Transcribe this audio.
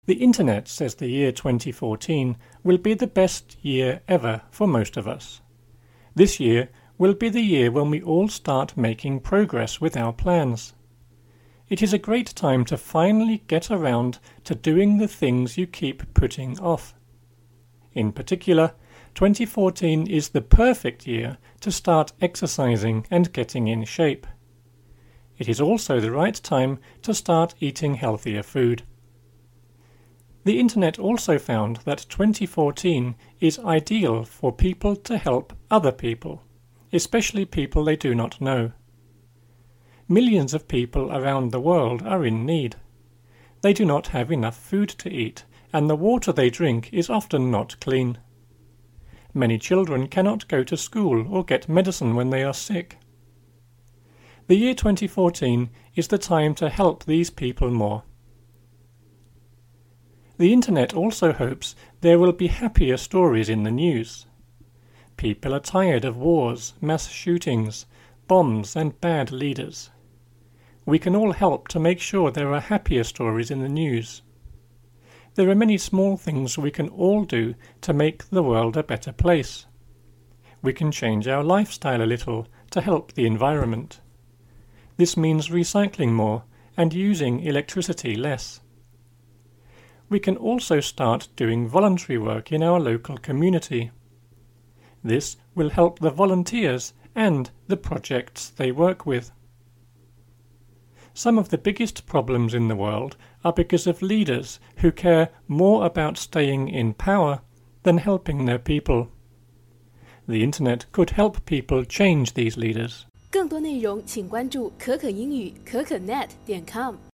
The Internet says the year 2014 will be the best year ever for most of us. This year will be the year when we all start making progress with our plans. It is a great time to finally get around to doing the things you keep putting off. In particular, 2014 is the perfect year to start exercising and getting in shape. It is also the right time to start eating healthier food. The Internet also found that 2014 is ideal for people to help other people, especially people they do not know. Millions of people around the world are in need. They do not have enough food to eat, and the water they drink is often not clean. Many children cannot go to school or get medicine when they are sick. The year 2014 is the time to help these people more. The Internet also hopes there will be happier stories in the news. People are tired of wars, mass shootings, bombs and bad leaders. We can all help to make sure there are happier stories in the news. There are many small things we can all do to make the world a better place. We can change our lifestyle a little to help the environment. This means recycling more and using electricity less. We can also start doing voluntary work in our local community. This will help the volunteers and the projects they work with. Some of the biggest problems in the world are because of leaders who care more about staying in power than helping their people. The Internet could help people change these leaders. 更多内容请关注可可英语可可net.com